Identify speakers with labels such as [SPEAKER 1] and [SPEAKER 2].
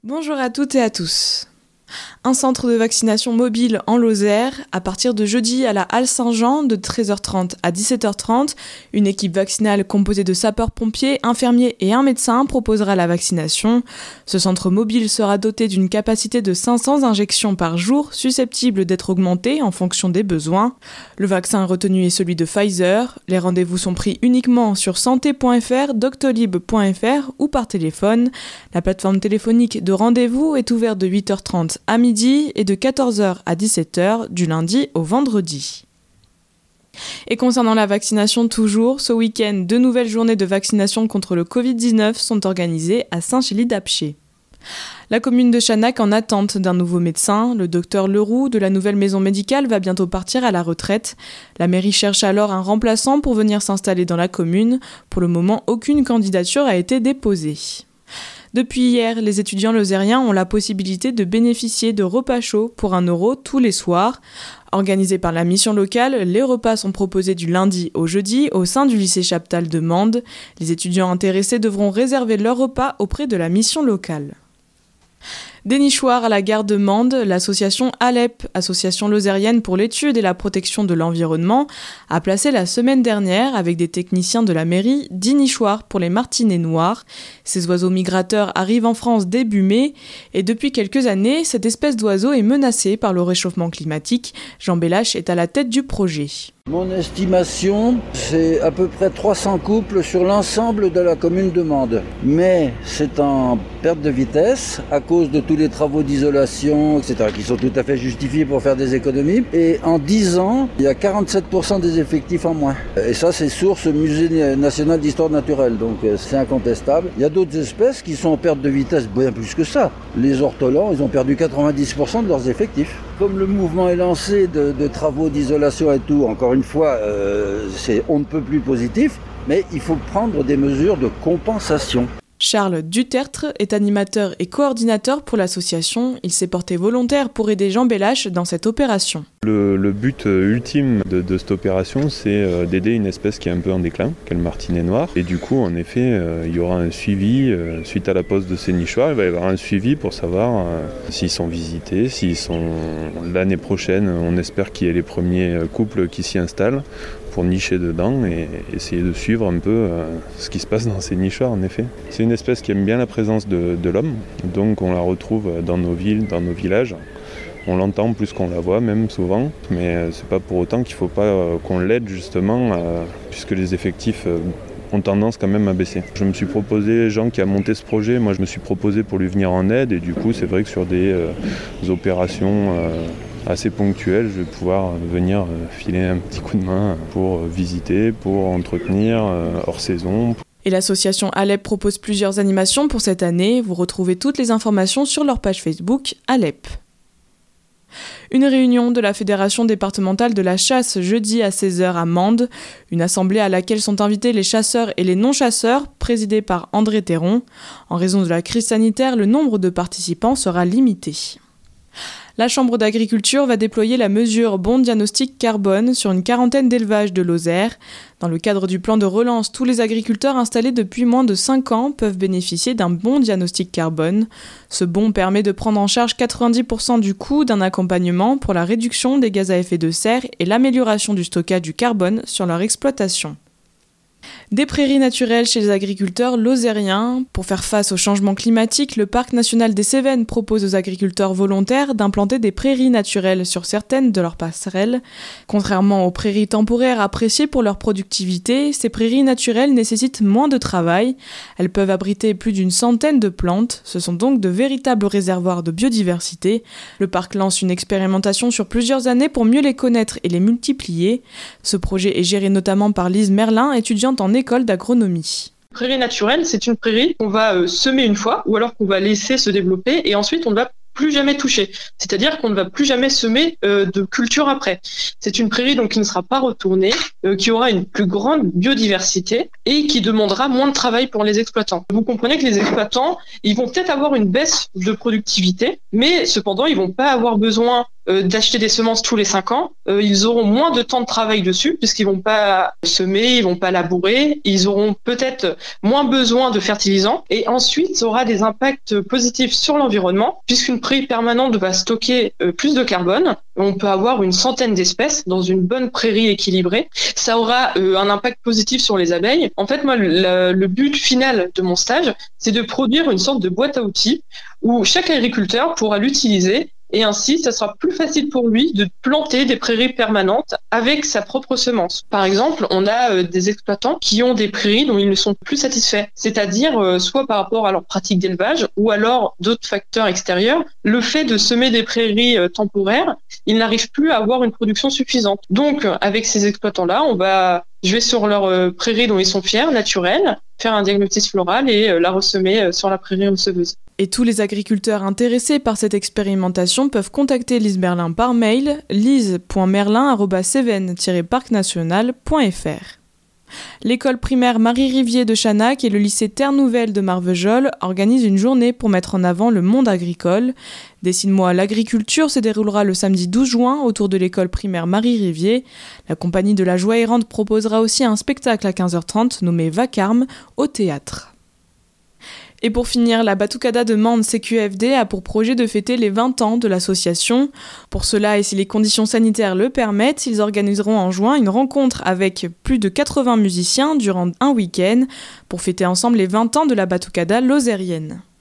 [SPEAKER 1] Bonjour à toutes et à tous. Un centre de vaccination mobile en Lozère. À partir de jeudi à la Halle Saint-Jean de 13h30 à 17h30, une équipe vaccinale composée de sapeurs-pompiers, infirmiers et un médecin proposera la vaccination. Ce centre mobile sera doté d'une capacité de 500 injections par jour, susceptible d'être augmentée en fonction des besoins. Le vaccin retenu est celui de Pfizer. Les rendez-vous sont pris uniquement sur santé.fr, doctolib.fr ou par téléphone. La plateforme téléphonique de rendez-vous est ouverte de 8h30 à midi et de 14h à 17h du lundi au vendredi. Et concernant la vaccination toujours, ce week-end, 2 nouvelles journées de vaccination contre le Covid-19 sont organisées à Saint-Chély-d'Apcher. La commune de Chanac en attente d'un nouveau médecin. Le docteur Leroux de la nouvelle maison médicale va bientôt partir à la retraite. La mairie cherche alors un remplaçant pour venir s'installer dans la commune. Pour le moment, aucune candidature a été déposée. Depuis hier, les étudiants lozériens ont la possibilité de bénéficier de repas chauds pour 1 € tous les soirs. Organisés par la mission locale, les repas sont proposés du lundi au jeudi au sein du lycée Chaptal de Mende. Les étudiants intéressés devront réserver leur repas auprès de la mission locale. Des nichoirs à la gare de Mende, l'association ALEP, Association lozérienne pour l'étude et la protection de l'environnement, a placé la semaine dernière, avec des techniciens de la mairie, 10 nichoirs pour les martinets noirs. Ces oiseaux migrateurs arrivent en France début mai, et depuis quelques années, cette espèce d'oiseau est menacée par le réchauffement climatique. Jean Bellache est à la tête du projet.
[SPEAKER 2] Mon estimation, c'est à peu près 300 couples sur l'ensemble de la commune de Mende. Mais c'est en perte de vitesse à cause de tous les travaux d'isolation, etc., qui sont tout à fait justifiés pour faire des économies. Et en 10 ans, il y a 47% des effectifs en moins. Et ça, c'est source Musée national d'histoire naturelle, donc c'est incontestable. Il y a d'autres espèces qui sont en perte de vitesse bien plus que ça. Les ortolans, ils ont perdu 90% de leurs effectifs. Comme le mouvement est lancé de travaux d'isolation et tout, encore une fois, on ne peut plus positif, mais il faut prendre des mesures de compensation.
[SPEAKER 1] Charles Dutertre est animateur et coordinateur pour l'association. Il s'est porté volontaire pour aider Jean Bellache dans cette opération.
[SPEAKER 3] Le but ultime de cette opération, c'est d'aider une espèce qui est un peu en déclin, qui est le martinet noir. Et du coup, en effet, il y aura un suivi, suite à la pose de ces nichoirs, il va y avoir un suivi pour savoir s'ils sont visités, s'ils sont... L'année prochaine, on espère qu'il y ait les premiers couples qui s'y installent pour nicher dedans et essayer de suivre un peu ce qui se passe dans ces nichoirs, en effet. C'est une espèce qui aime bien la présence de l'homme, donc on la retrouve dans nos villes, dans nos villages. On l'entend plus qu'on la voit même souvent, mais c'est pas pour autant qu'il faut pas qu'on l'aide justement, puisque les effectifs ont tendance quand même à baisser. Je me suis proposé, Jean qui a monté ce projet, moi je me suis proposé pour lui venir en aide et du coup c'est vrai que sur des opérations assez ponctuelles, je vais pouvoir venir filer un petit coup de main pour visiter, pour entretenir hors saison.
[SPEAKER 1] Et l'association ALEP propose plusieurs animations pour cette année. Vous retrouvez toutes les informations sur leur page Facebook ALEP. Une réunion de la Fédération départementale de la chasse jeudi à 16h à Mende, une assemblée à laquelle sont invités les chasseurs et les non-chasseurs, présidée par André Théron. En raison de la crise sanitaire, le nombre de participants sera limité. La Chambre d'agriculture va déployer la mesure Bon Diagnostic Carbone sur une quarantaine d'élevages de Lozère. Dans le cadre du plan de relance, tous les agriculteurs installés depuis moins de 5 ans peuvent bénéficier d'un bon diagnostic carbone. Ce bon permet de prendre en charge 90% du coût d'un accompagnement pour la réduction des gaz à effet de serre et l'amélioration du stockage du carbone sur leur exploitation. Des prairies naturelles chez les agriculteurs lozériens. Pour faire face au changement climatique, le Parc national des Cévennes propose aux agriculteurs volontaires d'implanter des prairies naturelles sur certaines de leurs passerelles. Contrairement aux prairies temporaires appréciées pour leur productivité, ces prairies naturelles nécessitent moins de travail. Elles peuvent abriter plus d'une centaine de plantes. Ce sont donc de véritables réservoirs de biodiversité. Le parc lance une expérimentation sur plusieurs années pour mieux les connaître et les multiplier. Ce projet est géré notamment par Lise Merlin, étudiante en école d'agronomie.
[SPEAKER 4] Prairie naturelle, c'est une prairie qu'on va semer une fois ou alors qu'on va laisser se développer et ensuite on ne va plus jamais toucher. C'est-à-dire qu'on ne va plus jamais semer de culture après. C'est une prairie donc qui ne sera pas retournée, qui aura une plus grande biodiversité et qui demandera moins de travail pour les exploitants. Vous comprenez que les exploitants, ils vont peut-être avoir une baisse de productivité, mais cependant, ils vont pas avoir besoin d'acheter des semences tous les 5 ans, ils auront moins de temps de travail dessus puisqu'ils vont pas semer, ils vont pas labourer, ils auront peut-être moins besoin de fertilisants et ensuite ça aura des impacts positifs sur l'environnement puisqu'une prairie permanente va stocker plus de carbone. On peut avoir une centaine d'espèces dans une bonne prairie équilibrée. Ça aura un impact positif sur les abeilles. En fait, moi, le but final de mon stage, c'est de produire une sorte de boîte à outils où chaque agriculteur pourra l'utiliser et ainsi, ça sera plus facile pour lui de planter des prairies permanentes avec sa propre semence. Par exemple, on a des exploitants qui ont des prairies dont ils ne sont plus satisfaits, c'est-à-dire soit par rapport à leur pratique d'élevage ou alors d'autres facteurs extérieurs. Le fait de semer des prairies temporaires, ils n'arrivent plus à avoir une production suffisante. Donc, avec ces exploitants-là, je vais sur leur prairie dont ils sont fiers, naturelle, faire un diagnostic floral et la ressemer sur la prairie receveuse.
[SPEAKER 1] Et tous les agriculteurs intéressés par cette expérimentation peuvent contacter Lise Merlin par mail lise.merlin@cévennes-parcnational.fr. L'école primaire Marie-Rivier de Chanac et le lycée Terre Nouvelle de Marvejols organisent une journée pour mettre en avant le monde agricole. Dessine-moi l'agriculture se déroulera le samedi 12 juin autour de l'école primaire Marie-Rivier. La compagnie de la Joie errante proposera aussi un spectacle à 15h30 nommé Vacarme au théâtre. Et pour finir, la Batucada de Mende CQFD a pour projet de fêter les 20 ans de l'association. Pour cela, et si les conditions sanitaires le permettent, ils organiseront en juin une rencontre avec plus de 80 musiciens durant un week-end pour fêter ensemble les 20 ans de la Batucada lozérienne.